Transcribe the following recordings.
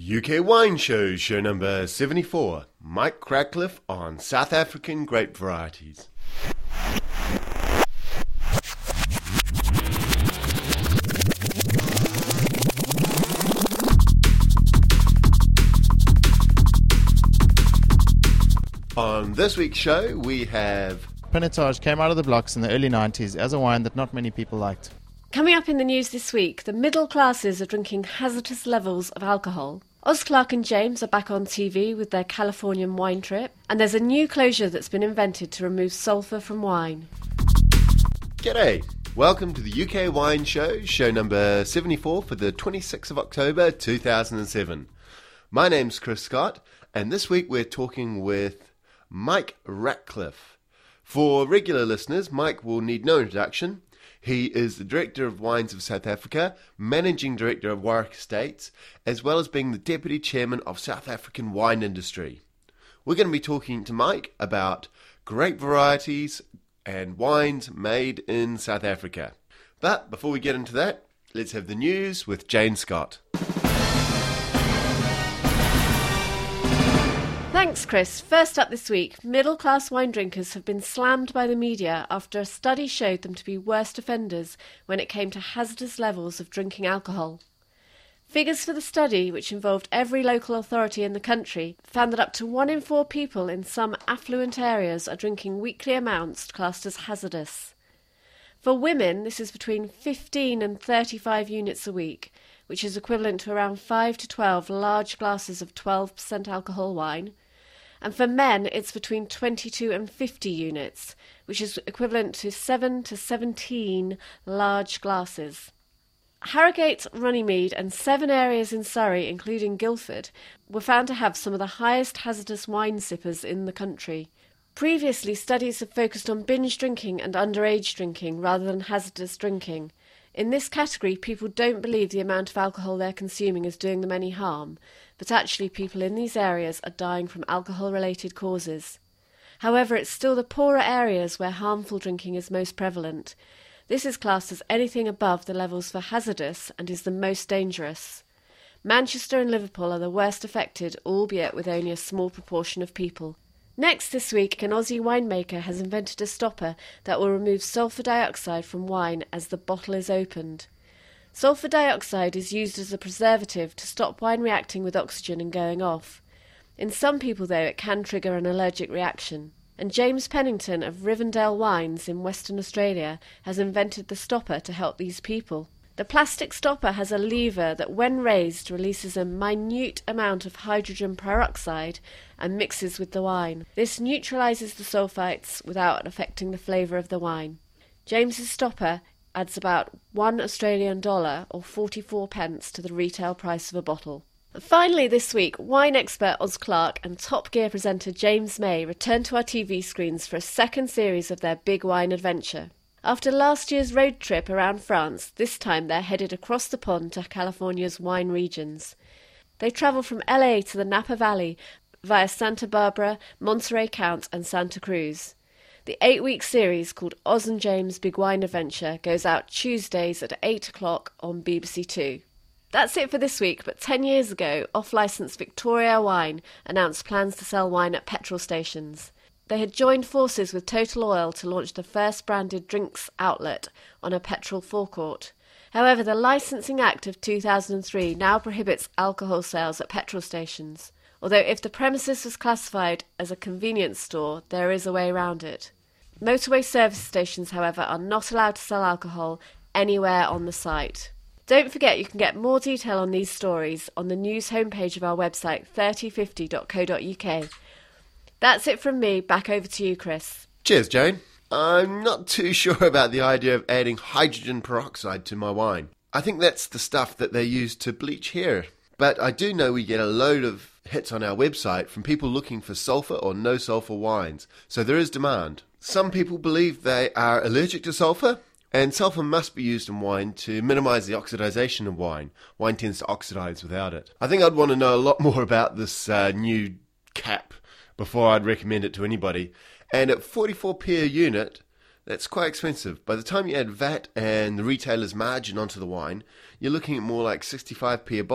UK Wine Show, show number 74. Mike Ratcliffe on South African grape varieties. On this week's show, we have... Pinotage came out of the blocks in the early 90s as a wine that not many people liked. Coming up in the news this week, the middle classes are drinking hazardous levels of alcohol. Oz Clarke and James are back on TV with their Californian wine trip. And there's a new closure that's been invented to remove sulphur from wine. G'day! Welcome to the UK Wine Show, show number 74 for the 26th of October 2007. My name's Chris Scott, and this week we're talking with Mike Ratcliffe. For regular listeners, Mike will need no introduction. He is the Director of Wines of South Africa, Managing Director of Warwick Estates, as well as being the Deputy Chairman of South African Wine Industry. We're going to be talking to Mike about grape varieties and wines made in South Africa. But before we get into that, let's have the news with Jane Scott. Thanks, Chris. First up this week, middle-class wine drinkers have been slammed by the media after a study showed them to be worst offenders when it came to hazardous levels of drinking alcohol. Figures for the study, which involved every local authority in the country, found that up to 1 in 4 people in some affluent areas are drinking weekly amounts classed as hazardous. For women, this is between 15 and 35 units a week, which is equivalent to around 5 to 12 large glasses of 12% alcohol wine. And for men, it's between 22 and 50 units, which is equivalent to 7 to 17 large glasses. Harrogate, Runnymede and 7 areas in Surrey, including Guildford, were found to have some of the highest hazardous wine sippers in the country. Previously, studies have focused on binge drinking and underage drinking rather than hazardous drinking. In this category, people don't believe the amount of alcohol they're consuming is doing them any harm, but actually people in these areas are dying from alcohol-related causes. However, it's still the poorer areas where harmful drinking is most prevalent. This is classed as anything above the levels for hazardous and is the most dangerous. Manchester and Liverpool are the worst affected, albeit with only a small proportion of people. Next this week, an Aussie winemaker has invented a stopper that will remove sulphur dioxide from wine as the bottle is opened. Sulphur dioxide is used as a preservative to stop wine reacting with oxygen and going off. In some people, though, it can trigger an allergic reaction. And James Pennington of Rivendell Wines in Western Australia has invented the stopper to help these people. The plastic stopper has a lever that, when raised, releases a minute amount of hydrogen peroxide and mixes with the wine. This neutralises the sulfites without affecting the flavour of the wine. James's stopper adds about $1 or 44 pence to the retail price of a bottle. Finally this week, wine expert Oz Clarke and Top Gear presenter James May return to our TV screens for a second series of their big wine adventure. After last year's road trip around France, this time they're headed across the pond to California's wine regions. They travel from LA to the Napa Valley via Santa Barbara, Monterey Count and Santa Cruz. The 8-week series called Oz and James' Big Wine Adventure goes out Tuesdays at 8 o'clock on BBC Two. That's it for this week, but 10 years ago, off-licence Victoria Wine announced plans to sell wine at petrol stations. They had joined forces with Total Oil to launch the first branded drinks outlet on a petrol forecourt. However, the Licensing Act of 2003 now prohibits alcohol sales at petrol stations, although if the premises was classified as a convenience store, there is a way around it. Motorway service stations, however, are not allowed to sell alcohol anywhere on the site. Don't forget you can get more detail on these stories on the news homepage of our website 3050.co.uk. That's it from me. Back over to you, Chris. Cheers, Jane. I'm not too sure about the idea of adding hydrogen peroxide to my wine. I think that's the stuff that they use to bleach hair. But I do know we get a load of hits on our website from people looking for sulphur or no sulphur wines, so there is demand. Some people believe they are allergic to sulphur, and sulphur must be used in wine to minimise the oxidisation of wine. Wine tends to oxidise without it. I think I'd want to know a lot more about this new cap before I'd recommend it to anybody. And at 44p a unit, that's quite expensive. By the time you add VAT and the retailer's margin onto the wine, you're looking at more like 65p a bottle.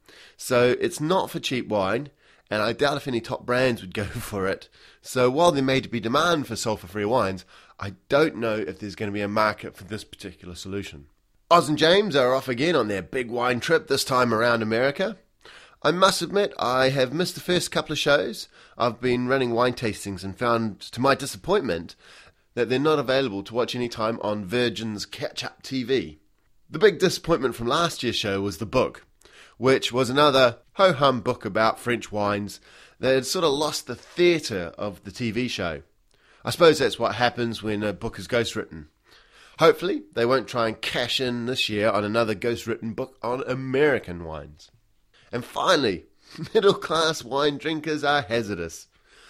So it's not for cheap wine, and I doubt if any top brands would go for it. So while there may be demand for sulphur-free wines, I don't know if there's going to be a market for this particular solution. Oz and James are off again on their big wine trip, this time around America. I must admit, I have missed the first couple of shows. I've been running wine tastings and found, to my disappointment, that they're not available to watch any time on Virgin's Catch-Up TV. The big disappointment from last year's show was the book, which was another ho-hum book about French wines that had sort of lost the theatre of the TV show. I suppose that's what happens when a book is ghostwritten. Hopefully, they won't try and cash in this year on another ghostwritten book on American wines. And finally, middle-class wine drinkers are hazardous.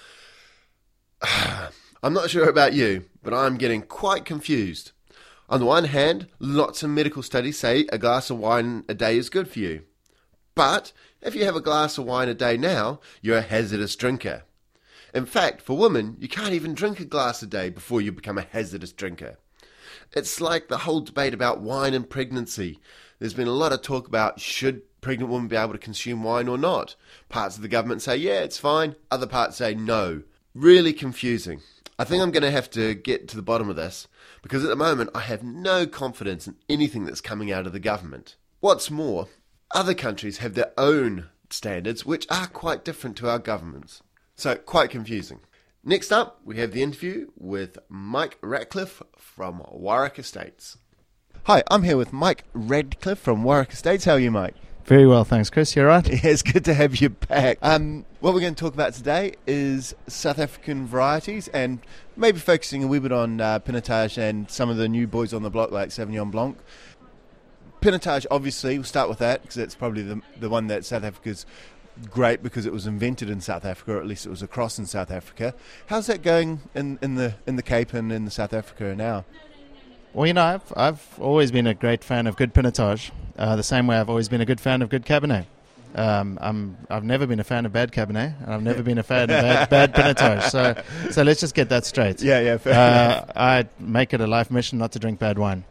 I'm not sure about you, but I'm getting quite confused. On the one hand, lots of medical studies say a glass of wine a day is good for you. But if you have a glass of wine a day now, you're a hazardous drinker. In fact, for women, you can't even drink a glass a day before you become a hazardous drinker. It's like the whole debate about wine and pregnancy. There's been a lot of talk about should pregnant women be able to consume wine or not. Parts of the government say, yeah, it's fine. Other parts say no. Really confusing. I think I'm going to have to get to the bottom of this, because at the moment I have no confidence in anything that's coming out of the government. What's more, other countries have their own standards which are quite different to our government's. So, quite confusing. Next up, we have the interview with Mike Ratcliffe from Warwick Estates. Hi, I'm here with Mike Radcliffe from Warwick Estates. How are you, Mike? Very well, thanks, Chris. You're right. Yeah, it's good to have you back. What we're going to talk about today is South African varieties and maybe focusing a wee bit on Pinotage and some of the new boys on the block like Sauvignon Blanc. Pinotage, obviously, we'll start with that because it's probably the one that South Africa's great because it was invented in South Africa, or at least it was across in South Africa. How's that going in the Cape and in the South Africa now? Well, you know, I've always been a great fan of good Pinotage, the same way I've always been a good fan of good Cabernet. I've never been a fan of bad Cabernet, and I've never been a fan of bad Pinotage. So let's just get that straight. Yeah, fair. I make it a life mission not to drink bad wine.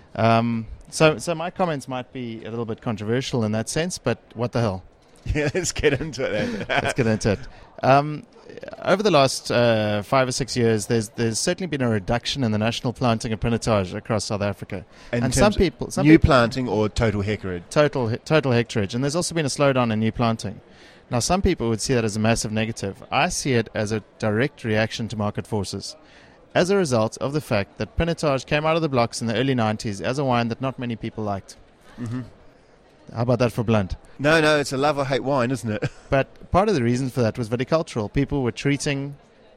So my comments might be a little bit controversial in that sense, but what the hell? Yeah, let's get into it then. Let's get into it. Over the last 5 or 6 years, there's certainly been a reduction in the national planting of Pinotage across South Africa. And some people planting or total hectareage? Total hectareage. And there's also been a slowdown in new planting. Now, some people would see that as a massive negative. I see it as a direct reaction to market forces, as a result of the fact that Pinotage came out of the blocks in the early 90s as a wine that not many people liked. Mm-hmm. How about that for blunt? No, it's a love or hate wine, isn't it? But part of the reason for that was viticultural. People were treating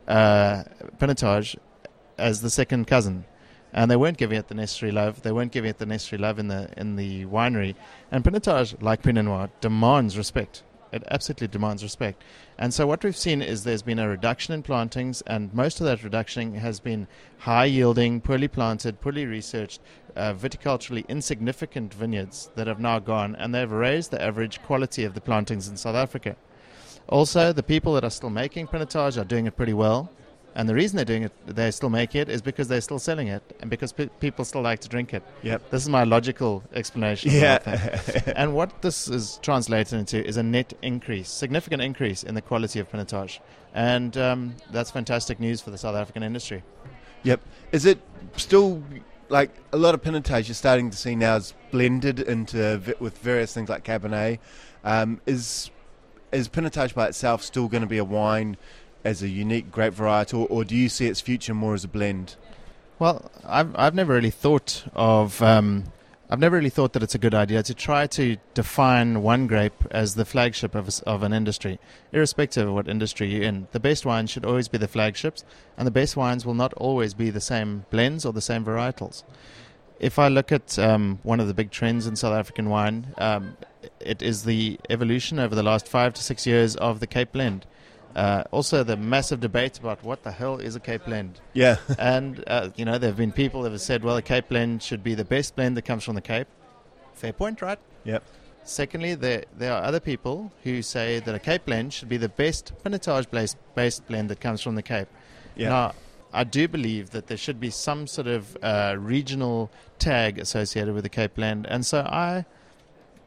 Pinotage as the second cousin, and they weren't giving it the necessary love. They weren't giving it the necessary love in the winery. And Pinotage, like Pinot Noir, demands respect. It absolutely demands respect. And so what we've seen is there's been a reduction in plantings, and most of that reduction has been high-yielding, poorly planted, poorly researched, viticulturally insignificant vineyards that have now gone, and they've raised the average quality of the plantings in South Africa. Also, the people that are still making Pinotage are doing it pretty well. And the reason they're still making it is because they're still selling it and because people still like to drink it. Yep. This is my logical explanation. Yeah. And what this is translated into is a net increase, significant increase in the quality of Pinotage. And that's fantastic news for the South African industry. Yep. Is it still, like, a lot of Pinotage you're starting to see now is blended into with various things like Cabernet. Is Pinotage by itself still going to be a wine as a unique grape varietal, or do you see its future more as a blend? Well, I've never really thought of that it's a good idea to try to define one grape as the flagship of an industry, irrespective of what industry you're in. The best wines should always be the flagships, and the best wines will not always be the same blends or the same varietals. If I look at one of the big trends in South African wine, it is the evolution over the last 5 to 6 years of the Cape Blend. Also, the massive debate about what the hell is a Cape Blend. Yeah. And, there have been people that have said, well, a Cape Blend should be the best blend that comes from the Cape. Fair point, right? Yep. Secondly, there are other people who say that a Cape Blend should be the best Pinotage-based blend that comes from the Cape. Yeah. Now, I do believe that there should be some sort of regional tag associated with the Cape Blend. And so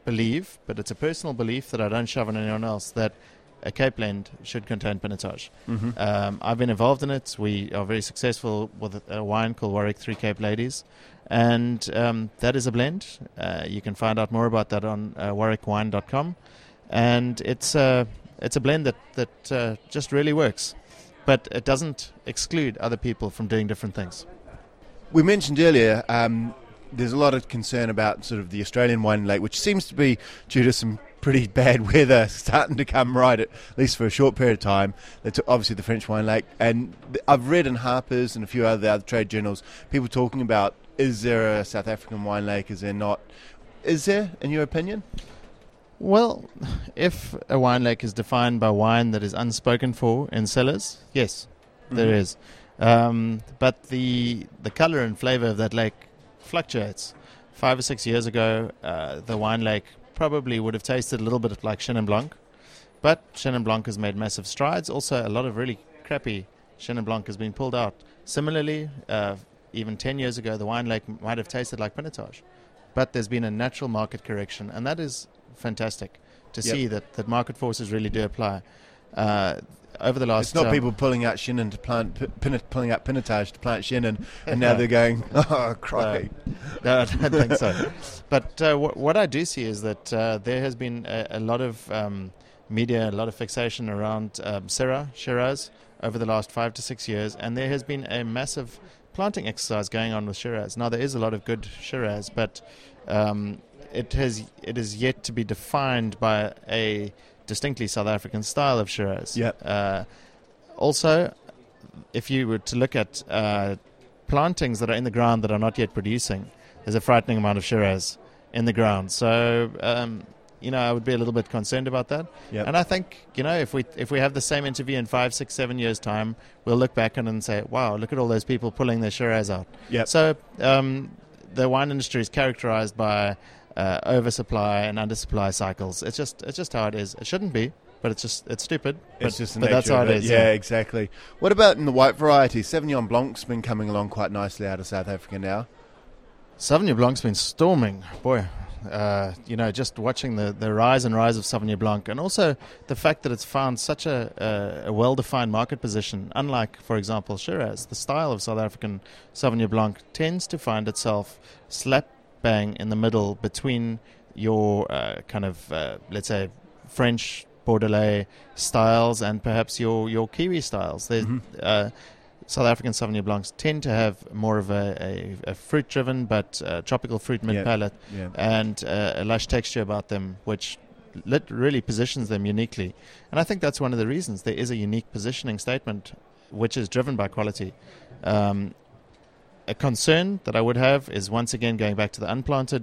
believe, but it's a personal belief that I don't shove on anyone else, that a Cape blend should contain pinotage. I've been involved in it. We are very successful with a wine called Warwick 3 Cape Ladies, and that is a blend. You can find out more about that on warwickwine.com, and it's a blend that just really works, but it doesn't exclude other people from doing different things. We mentioned earlier there's a lot of concern about sort of the Australian wine lake, which seems to be due to some pretty bad weather starting to come right, at least for a short period of time. Obviously the French wine lake, and I've read in Harper's and a few other trade journals people talking about, is there a South African wine lake, is there not? Is there, in your opinion? Well, if a wine lake is defined by wine that is unspoken for in cellars, yes, there is. But the colour and flavour of that lake fluctuates. 5 or 6 years ago, the wine lake probably would have tasted a little bit like Chenin Blanc, but Chenin Blanc has made massive strides. Also, a lot of really crappy Chenin Blanc has been pulled out. Similarly, even 10 years ago, the wine lake might have tasted like pinotage, but there's been a natural market correction, and that is fantastic to see that market forces really do apply. Over the last, it's not people pulling out Chenin to plant, pulling out pinotage to plant Chenin, and now they're going, oh, crikey. No, I don't think so. But what I do see is that there has been a lot of media, a lot of fixation around Syrah, Shiraz, over the last 5 to 6 years, and there has been a massive planting exercise going on with Shiraz. Now, there is a lot of good Shiraz, but it is yet to be defined by a distinctly South African style of Shiraz. Also, if you were to look at plantings that are in the ground that are not yet producing, there's a frightening amount of Shiraz in the ground. So, I would be a little bit concerned about that. And I think, if we have the same interview in 5, 6, 7 years' time, we'll look back and say, wow, look at all those people pulling their Shiraz out. So the wine industry is characterized by oversupply and undersupply cycles. It's just how it is. It shouldn't be, but it's stupid. It's just the nature that's how it is. Yeah, exactly. What about in the white variety? Sauvignon Blanc's been coming along quite nicely out of South Africa now. Sauvignon Blanc's been storming, boy. Just watching the rise and rise of Sauvignon Blanc, and also the fact that it's found such a well-defined market position. Unlike, for example, Shiraz, the style of South African Sauvignon Blanc tends to find itself slap bang in the middle between your let's say, French Bordelais styles and perhaps your Kiwi styles. There's South African Sauvignon Blancs tend to have more of a fruit-driven but tropical fruit mid-palate and a lush texture about them, which really positions them uniquely. And I think that's one of the reasons. There is a unique positioning statement which is driven by quality. A concern that I would have is, once again, going back to the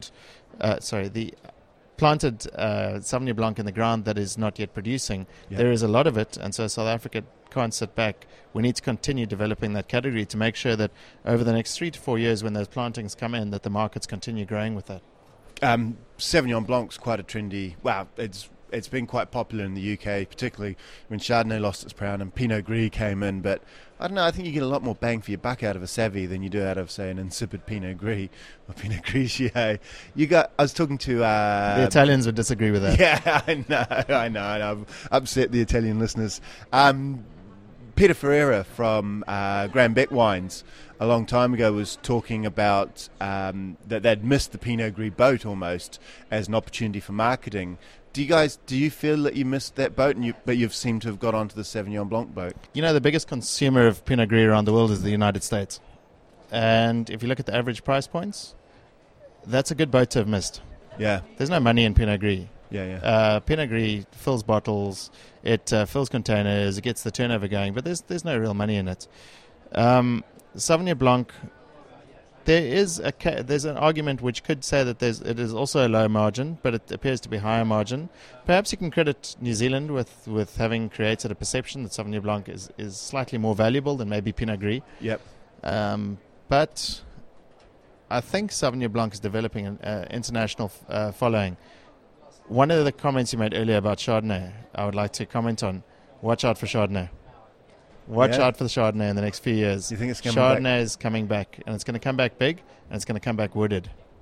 planted Sauvignon Blanc in the ground that is not yet producing. There is a lot of it, and so South Africa can't sit back. We need to continue developing that category to make sure that over the next 3 to 4 years, when those plantings come in, that the markets continue growing with that. Sauvignon Blanc's quite a trendy. Wow, it's been quite popular in the UK, particularly when Chardonnay lost its crown and Pinot Gris came in. But I don't know, I think you get a lot more bang for your buck out of a Savvy than you do out of, say, an insipid Pinot Gris or Pinot Grigio. I was talking to... the Italians would disagree with that. Yeah, I know. I've upset the Italian listeners. Peter Ferreira from Graham Beck Wines a long time ago was talking about that they'd missed the Pinot Gris boat almost as an opportunity for marketing. Do you feel that you missed that boat, but you've seemed to have got onto the Sauvignon Blanc boat? The biggest consumer of Pinot Gris around the world is the United States. And if you look at the average price points, that's a good boat to have missed. Yeah. There's no money in Pinot Gris. Yeah. Pinot Gris fills bottles, it fills containers, it gets the turnover going, but there's no real money in it. Sauvignon Blanc, there's an argument which could say that it is also a low margin, but it appears to be higher margin. Perhaps you can credit New Zealand with having created a perception that Sauvignon Blanc is slightly more valuable than maybe Pinot Gris. Yep. But I think Sauvignon Blanc is developing an international following. One of the comments you made earlier about Chardonnay, I would like to comment on. Watch out for Chardonnay. Watch out for the Chardonnay in the next few years. You think it's coming back? Chardonnay is coming back, and it's going to come back big, and it's going to come back wooded.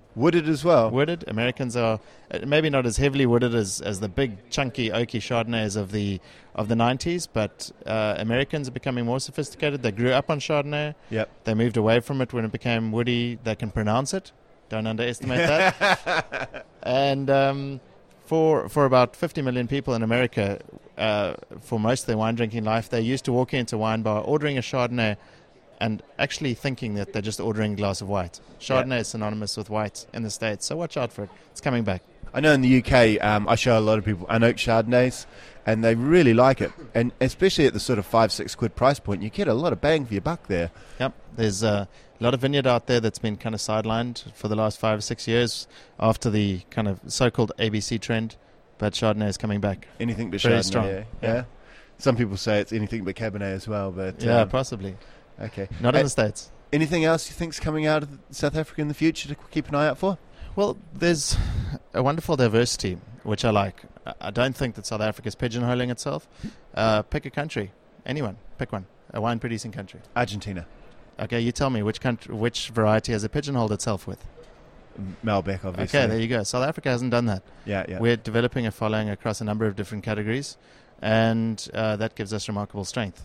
Wooded as well. Wooded. Americans are maybe not as heavily wooded as the big, chunky, oaky Chardonnays of the 90s, but Americans are becoming more sophisticated. They grew up on Chardonnay. Yep. They moved away from it when it became woody. They can pronounce it. Don't underestimate that. And for about 50 million people in America, for most of their wine drinking life, they're used to walking into a wine bar, ordering a Chardonnay, and actually thinking that they're just ordering a glass of white. Chardonnay is synonymous with white in the States, so watch out for it. It's coming back. I know in the UK, I show a lot of people unoaked Chardonnays, and they really like it. And especially at the sort of £5-6 price point, you get a lot of bang for your buck there. Yep, there's a lot of vineyard out there that's been kind of sidelined for the last 5 or 6 years after the kind of so-called ABC trend, but Chardonnay is coming back. Anything but Very Chardonnay. strong. Yeah. Some people say it's anything but Cabernet as well, but Yeah, possibly. okay. Not in the States. Anything else you think's coming out of South Africa in the future to keep an eye out for? Well, there's a wonderful diversity, which I like. I don't think that South Africa's pigeonholing itself. Pick a country. Anyone. Pick one. A wine-producing country. Argentina. Okay, you tell me which variety has it pigeonholed itself with? Malbec, obviously. Okay, there you go. South Africa hasn't done that. Yeah. We're developing a following across a number of different categories, and that gives us remarkable strength.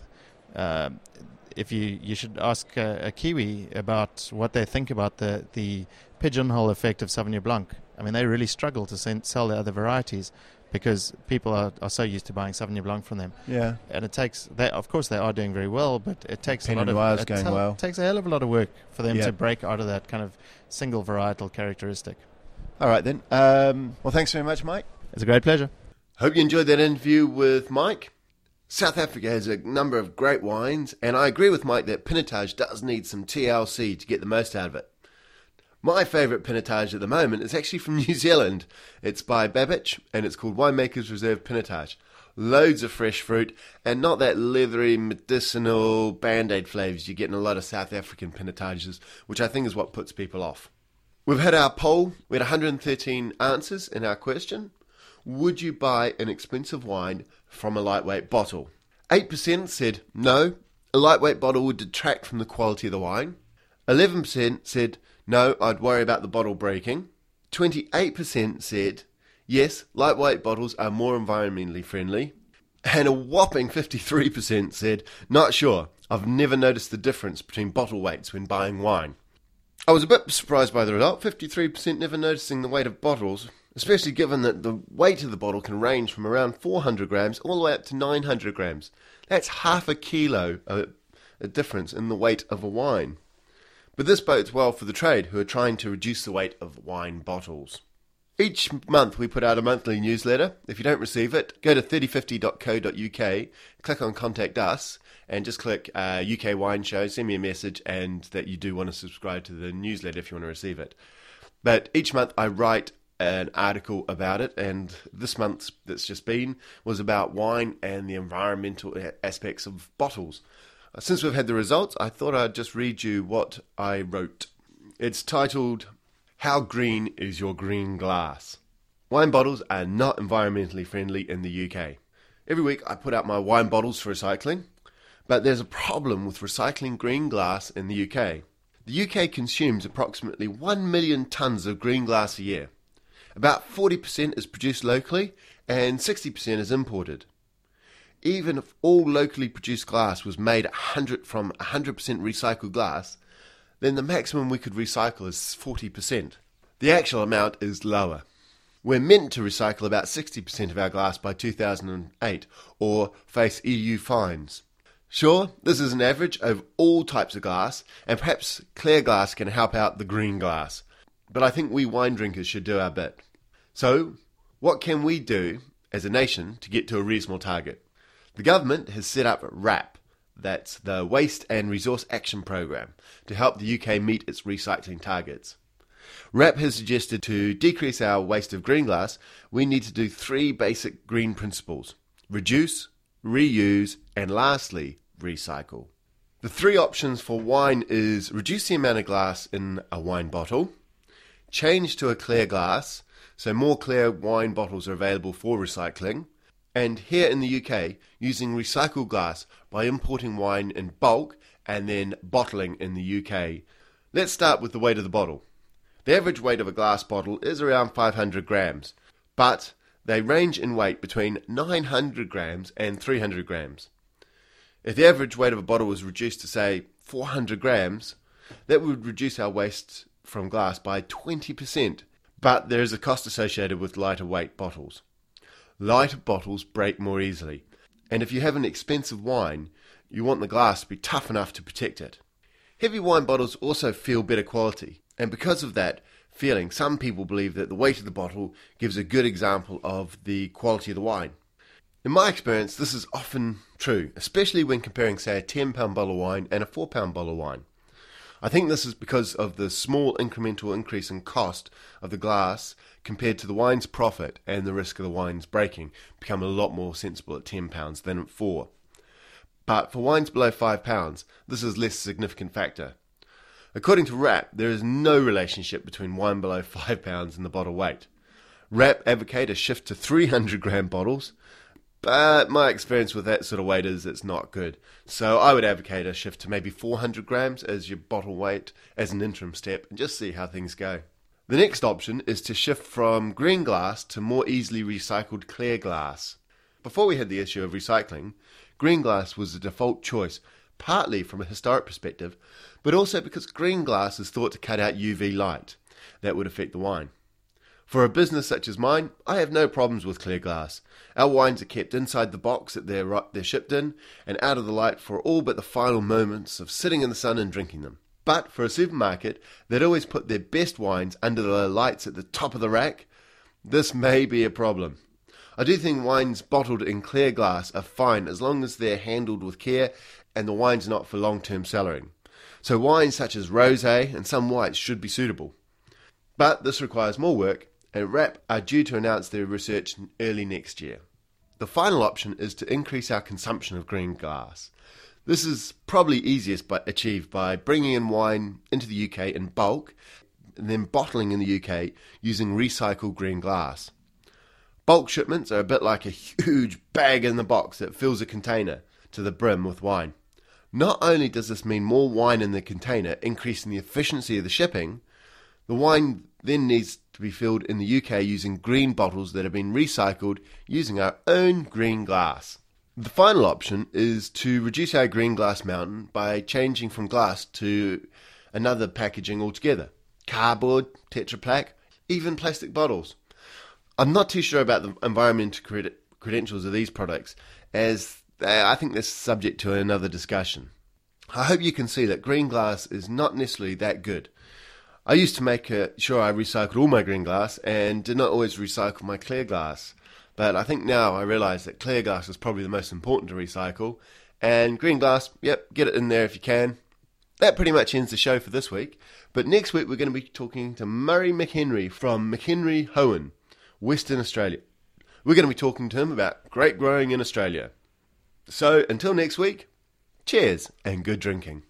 If you should ask a Kiwi about what they think about the pigeonhole effect of Sauvignon Blanc. I mean, they really struggle to sell the other varieties because people are so used to buying Sauvignon Blanc from them. Yeah. And it takes, of course they are doing very well, but it takes Pinot a lot Noir of is going well. It takes a hell of a lot of work for them Yeah. to break out of that kind of single varietal characteristic. All right, then. Well, thanks very much, Mike. It's a great pleasure. Hope you enjoyed that interview with Mike. South Africa has a number of great wines, and I agree with Mike that Pinotage does need some TLC to get the most out of it. My favourite Pinotage at the moment is actually from New Zealand. It's by Babbage, and it's called Winemakers Reserve Pinotage. Loads of fresh fruit, and not that leathery, medicinal Band-Aid flavours you get in a lot of South African Pinotages, which I think is what puts people off. We've had our poll. We had 113 answers in our question. Would you buy an expensive wine from a lightweight bottle? 8% said no, a lightweight bottle would detract from the quality of the wine. 11% said no, I'd worry about the bottle breaking. 28% said yes, lightweight bottles are more environmentally friendly. And a whopping 53% said not sure, I've never noticed the difference between bottle weights when buying wine. I was a bit surprised by the result, 53% never noticing the weight of bottles, especially given that the weight of the bottle can range from around 400 grams all the way up to 900 grams. That's half a kilo a difference in the weight of a wine. But this bodes well for the trade, who are trying to reduce the weight of wine bottles. Each month we put out a monthly newsletter. If you don't receive it, go to 3050.co.uk, click on Contact Us, and just click UK Wine Show, send me a message, and that you do want to subscribe to the newsletter if you want to receive it. But each month I write an article about it, and this month's that's just been was about wine and the environmental aspects of bottles. Since we've had the results, I thought I'd just read you what I wrote. It's titled, How Green is Your Green Glass? Wine bottles are not environmentally friendly in the UK. Every week I put out my wine bottles for recycling, but there's a problem with recycling green glass in the UK. The UK consumes approximately 1 million tonnes of green glass a year. About 40% is produced locally and 60% is imported. Even if all locally produced glass was made from 100% recycled glass, then the maximum we could recycle is 40%. The actual amount is lower. We're meant to recycle about 60% of our glass by 2008 or face EU fines. Sure, this is an average of all types of glass, and perhaps clear glass can help out the green glass. But I think we wine drinkers should do our bit. So, what can we do as a nation to get to a reasonable target? The government has set up WRAP, that's the Waste and Resource Action Programme, to help the UK meet its recycling targets. WRAP has suggested to decrease our waste of green glass, we need to do 3 basic green principles: reduce, reuse, and lastly, recycle. The 3 options for wine is reduce the amount of glass in a wine bottle, change to a clear glass, so more clear wine bottles are available for recycling, and here in the UK, using recycled glass by importing wine in bulk and then bottling in the UK. Let's start with the weight of the bottle. The average weight of a glass bottle is around 500 grams, but they range in weight between 900 grams and 300 grams. If the average weight of a bottle was reduced to, say, 400 grams, that would reduce our waste from glass by 20%. But there is a cost associated with lighter weight bottles. Lighter bottles break more easily, and if you have an expensive wine, you want the glass to be tough enough to protect it. Heavy wine bottles also feel better quality, and because of that feeling, some people believe that the weight of the bottle gives a good example of the quality of the wine. In my experience, this is often true, especially when comparing, say, a 10-pound bottle of wine and a 4-pound bottle of wine. I think this is because of the small incremental increase in cost of the glass compared to the wine's profit, and the risk of the wine's breaking become a lot more sensible at 10 pounds than at 4. But for wines below 5 pounds, this is a less significant factor. According to RAP, there is no relationship between wine below 5 pounds and the bottle weight. RAP advocate a shift to 300 gram bottles, but my experience with that sort of weight is it's not good. So I would advocate a shift to maybe 400 grams as your bottle weight as an interim step, and just see how things go. The next option is to shift from green glass to more easily recycled clear glass. Before we had the issue of recycling, green glass was the default choice, partly from a historic perspective, but also because green glass is thought to cut out UV light that would affect the wine. For a business such as mine, I have no problems with clear glass. Our wines are kept inside the box that they're shipped in, and out of the light for all but the final moments of sitting in the sun and drinking them. But for a supermarket that always put their best wines under the lights at the top of the rack, this may be a problem. I do think wines bottled in clear glass are fine as long as they're handled with care and the wine's not for long-term cellaring. So wines such as rosé and some whites should be suitable. But this requires more work, and RAP are due to announce their research early next year. The final option is to increase our consumption of green glass. This is probably easiest achieved by bringing in wine into the UK in bulk, and then bottling in the UK using recycled green glass. Bulk shipments are a bit like a huge bag in the box that fills a container to the brim with wine. Not only does this mean more wine in the container, increasing the efficiency of the shipping, the wine then needs to be filled in the UK using green bottles that have been recycled using our own green glass. The final option is to reduce our green glass mountain by changing from glass to another packaging altogether. Cardboard, Tetra Pak, even plastic bottles. I'm not too sure about the environmental credentials of these products, as I think they're subject to another discussion. I hope you can see that green glass is not necessarily that good. I used to make sure I recycled all my green glass and did not always recycle my clear glass. But I think now I realise that clear glass is probably the most important to recycle. And green glass, yep, get it in there if you can. That pretty much ends the show for this week. But next week we're going to be talking to Murray McHenry from McHenry Hohen, Western Australia. We're going to be talking to him about grape growing in Australia. So until next week, cheers and good drinking.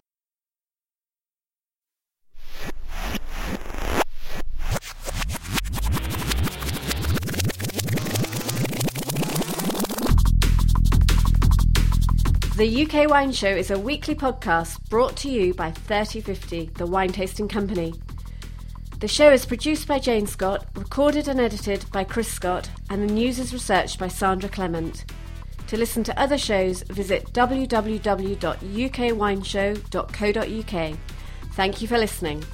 The UK Wine Show is a weekly podcast brought to you by 3050, the wine tasting company. The show is produced by Jane Scott, recorded and edited by Chris Scott, and the news is researched by Sandra Clement. To listen to other shows, visit www.ukwineshow.co.uk. Thank you for listening.